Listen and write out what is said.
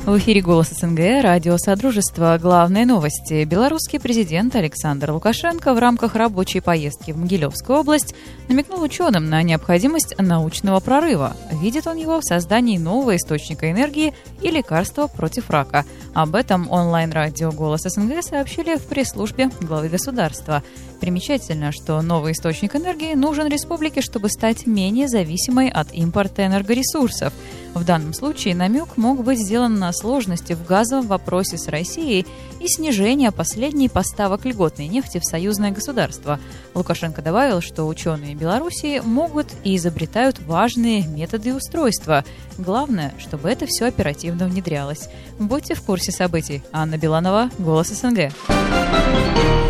В эфире «Голос СНГ», радио «Содружество». Главные новости. Белорусский президент Александр Лукашенко в рамках рабочей поездки в Могилевскую область намекнул ученым на необходимость научного прорыва. Видит он его в создании нового источника энергии и лекарства против рака. Об этом онлайн-радио «Голос СНГ» сообщили в пресс-службе главы государства. Примечательно, что новый источник энергии нужен республике, чтобы стать менее зависимой от импорта энергоресурсов. В данном случае намек мог быть сделан на сложности в газовом вопросе с Россией и снижение последней поставок льготной нефти в союзное государство. Лукашенко добавил, что ученые Белоруссии могут и изобретают важные методы и устройства. Главное, чтобы это все оперативно внедрялось. Будьте в курсе событий. Анна Беланова, «Голос СНГ».